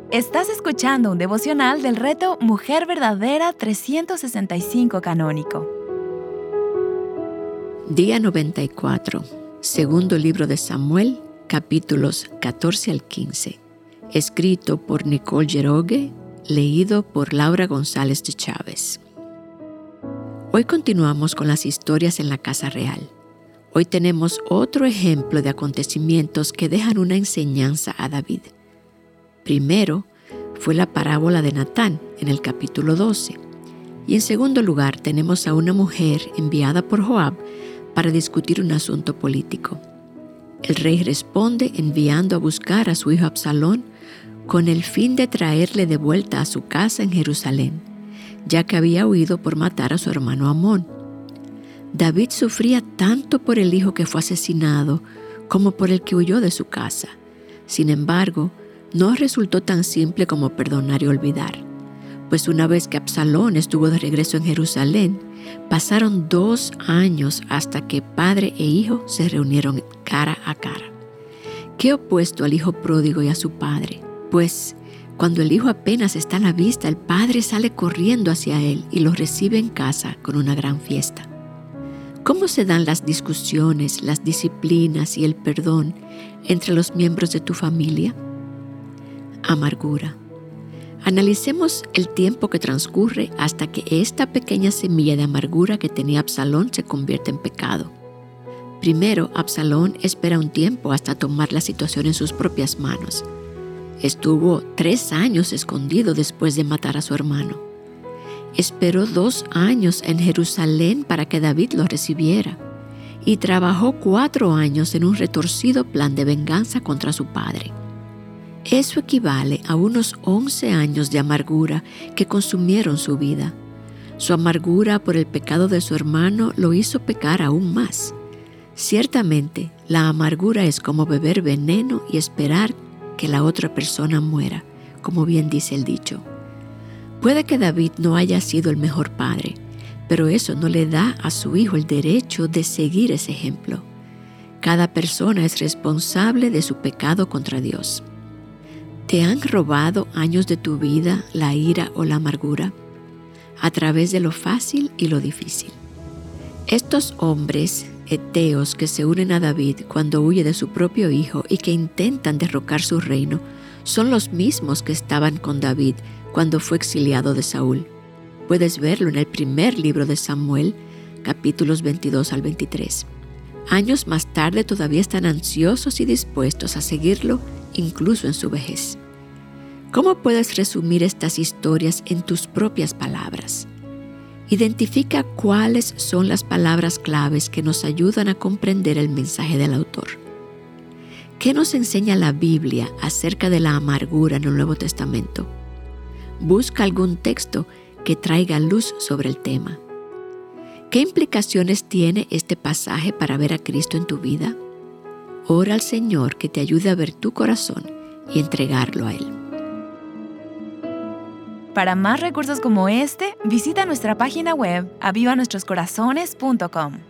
Estás escuchando un devocional del reto Mujer Verdadera 365 Canónico. Día 94, segundo libro de Samuel, capítulos 14 al 15. Escrito por Nicole Yerogue, leído por Laura González de Chávez. Hoy continuamos con las historias en la casa real. Hoy tenemos otro ejemplo de acontecimientos que dejan una enseñanza a David. Primero fue la parábola de Natán en el capítulo 12. Y en segundo lugar tenemos a una mujer enviada por Joab para discutir un asunto político. El rey responde enviando a buscar a su hijo Absalón con el fin de traerle de vuelta a su casa en Jerusalén, ya que había huido por matar a su hermano Amón. David sufría tanto por el hijo que fue asesinado como por el que huyó de su casa. Sin embargo, no resultó tan simple como perdonar y olvidar, pues una vez que Absalón estuvo de regreso en Jerusalén, pasaron 2 años hasta que padre e hijo se reunieron cara a cara. Qué opuesto al hijo pródigo y a su padre, pues cuando el hijo apenas está a la vista, el padre sale corriendo hacia él y lo recibe en casa con una gran fiesta. ¿Cómo se dan las discusiones, las disciplinas y el perdón entre los miembros de tu familia? Amargura. Analicemos el tiempo que transcurre hasta que esta pequeña semilla de amargura que tenía Absalón se convierte en pecado. Primero, Absalón espera un tiempo hasta tomar la situación en sus propias manos. Estuvo 3 años escondido después de matar a su hermano. Esperó 2 años en Jerusalén para que David lo recibiera y trabajó 4 años en un retorcido plan de venganza contra su padre. Eso equivale a unos 11 años de amargura que consumieron su vida. Su amargura por el pecado de su hermano lo hizo pecar aún más. Ciertamente, la amargura es como beber veneno y esperar que la otra persona muera, como bien dice el dicho. Puede que David no haya sido el mejor padre, pero eso no le da a su hijo el derecho de seguir ese ejemplo. Cada persona es responsable de su pecado contra Dios. ¿Te han robado años de tu vida la ira o la amargura? A través de lo fácil y lo difícil. Estos hombres heteos que se unen a David cuando huye de su propio hijo y que intentan derrocar su reino, son los mismos que estaban con David cuando fue exiliado de Saúl. Puedes verlo en el primer libro de Samuel, capítulos 22 al 23. Años más tarde todavía están ansiosos y dispuestos a seguirlo, incluso en su vejez. ¿Cómo puedes resumir estas historias en tus propias palabras? Identifica cuáles son las palabras claves que nos ayudan a comprender el mensaje del autor. ¿Qué nos enseña la Biblia acerca de la amargura en el Nuevo Testamento? Busca algún texto que traiga luz sobre el tema. ¿Qué implicaciones tiene este pasaje para ver a Cristo en tu vida? Ora al Señor que te ayude a ver tu corazón y entregarlo a Él. Para más recursos como este, visita nuestra página web avivanuestroscorazones.com.